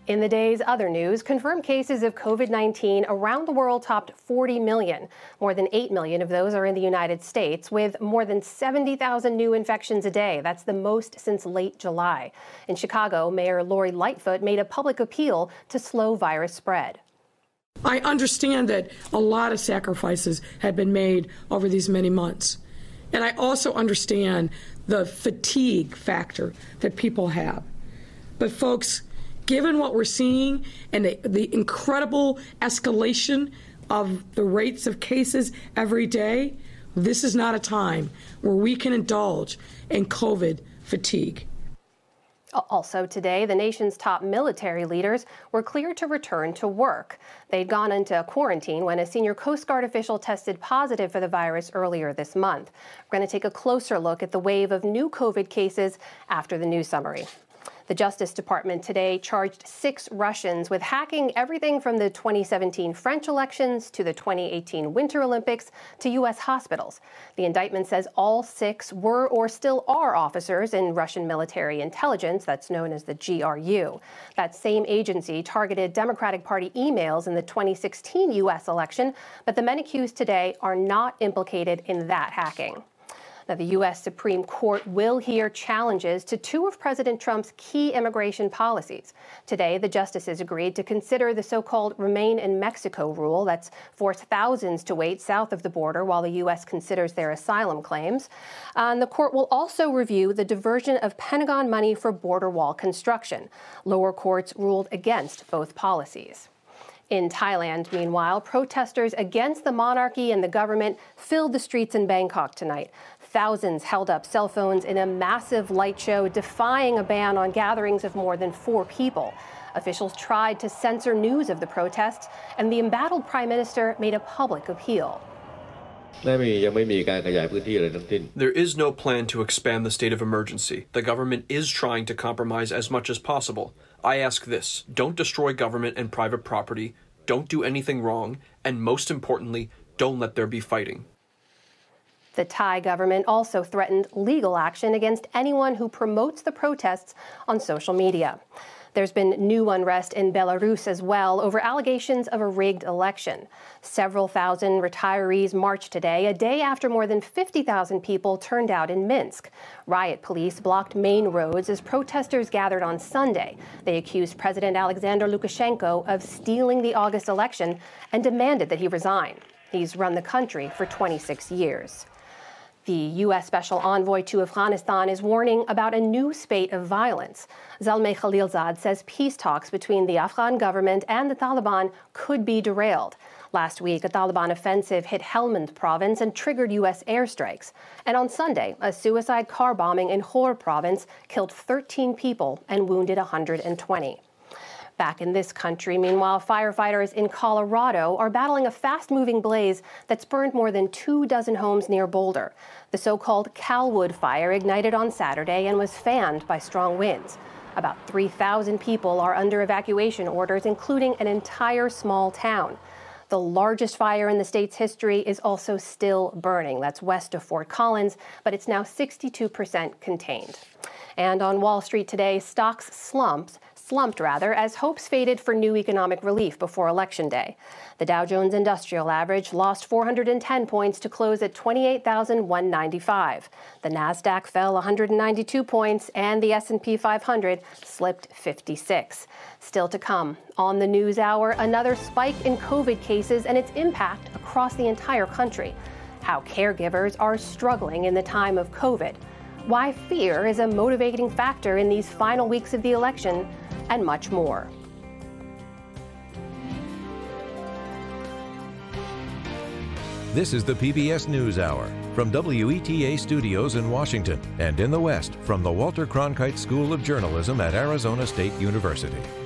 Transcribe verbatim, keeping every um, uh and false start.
In the day's other news, confirmed cases of COVID nineteen around the world topped forty million. More than eight million of those are in the United States, with more than seventy thousand new infections a day. That's the most since late July. In Chicago, Mayor Lori Lightfoot made a public appeal to slow virus spread. I understand that a lot of sacrifices have been made over these many months. And I also understand the fatigue factor that people have. But folks, given what we're seeing and the, the incredible escalation of the rates of cases every day, this is not a time where we can indulge in COVID fatigue. Also today, the nation's top military leaders were cleared to return to work. They'd gone into quarantine when a senior Coast Guard official tested positive for the virus earlier this month. We're going to take a closer look at the wave of new COVID cases after the news summary. The Justice Department today charged six Russians with hacking everything from the twenty seventeen French elections to the twenty eighteen Winter Olympics to U S hospitals. The indictment says all six were or still are officers in Russian military intelligence, that's known as the G R U. That same agency targeted Democratic Party emails in the twenty sixteen U S election, but the men accused today are not implicated in that hacking. Now, the U S Supreme Court will hear challenges to two of President Trump's key immigration policies. Today, the justices agreed to consider the so-called Remain in Mexico rule that's forced thousands to wait south of the border while the U S considers their asylum claims. And the court will also review the diversion of Pentagon money for border wall construction. Lower courts ruled against both policies. In Thailand, meanwhile, protesters against the monarchy and the government filled the streets in Bangkok tonight. Thousands held up cell phones in a massive light show defying a ban on gatherings of more than four people. Officials tried to censor news of the protests, and the embattled prime minister made a public appeal. There is no plan to expand the state of emergency. The government is trying to compromise as much as possible. I ask this: don't destroy government and private property, don't do anything wrong, and most importantly, don't let there be fighting. The Thai government also threatened legal action against anyone who promotes the protests on social media. There's been new unrest in Belarus as well over allegations of a rigged election. Several thousand retirees marched today, a day after more than fifty thousand people turned out in Minsk. Riot police blocked main roads as protesters gathered on Sunday. They accused President Alexander Lukashenko of stealing the August election and demanded that he resign. He's run the country for twenty-six years. The U S Special Envoy to Afghanistan is warning about a new spate of violence. Zalmay Khalilzad says peace talks between the Afghan government and the Taliban could be derailed. Last week, a Taliban offensive hit Helmand province and triggered U S airstrikes. And on Sunday, a suicide car bombing in Ghor province killed thirteen people and wounded one hundred twenty. Back in this country, meanwhile, firefighters in Colorado are battling a fast-moving blaze that's burned more than two dozen homes near Boulder. The so-called Calwood fire ignited on Saturday and was fanned by strong winds. About three thousand people are under evacuation orders, including an entire small town. The largest fire in the state's history is also still burning. That's west of Fort Collins, but it's now sixty-two percent contained. And on Wall Street today, stocks slumped. slumped rather, as hopes faded for new economic relief before Election Day. The Dow Jones Industrial Average lost four hundred ten points to close at twenty-eight thousand one hundred ninety-five. The Nasdaq fell one hundred ninety-two points, and the S and P five hundred slipped fifty-six. Still to come, on the News Hour, another spike in COVID cases and its impact across the entire country. How caregivers are struggling in the time of COVID. Why fear is a motivating factor in these final weeks of the election, and much more. This is the P B S NewsHour from W E T A Studios in Washington and in the West from the Walter Cronkite School of Journalism at Arizona State University.